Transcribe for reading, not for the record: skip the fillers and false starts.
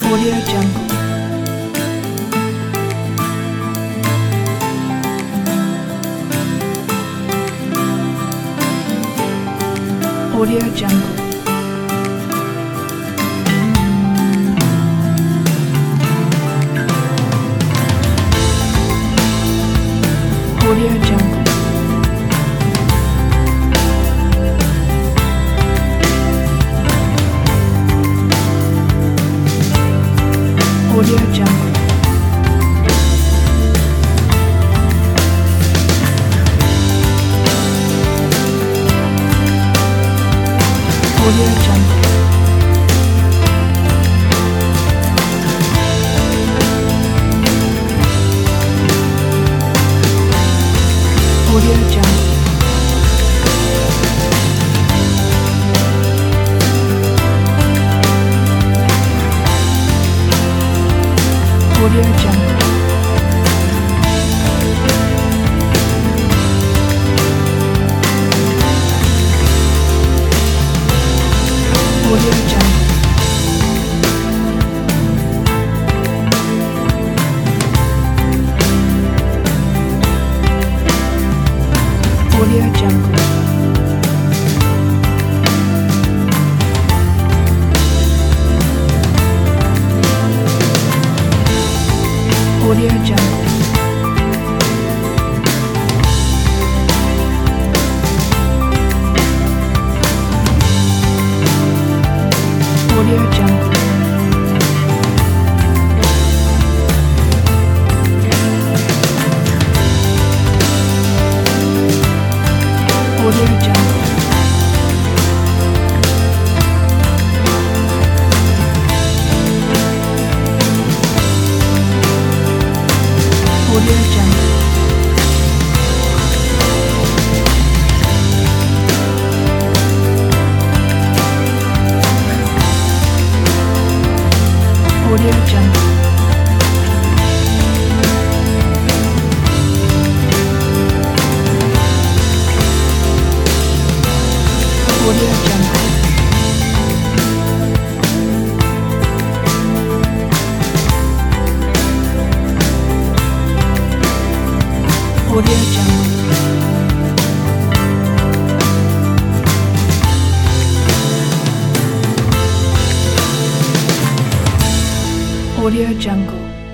Audio Jungle. Audio Jungle. Audio Jungle. Audio Jungle. Audio Jungle. Audio Jungle. Audio Jungle. Audio Jungle. Audio Jungle. Audio Jungle. Audio Jungle. Audio Jungle. Audio Jungle. Audio Jungle. Audio Jungle. Audio Jungle. Audio Jungle.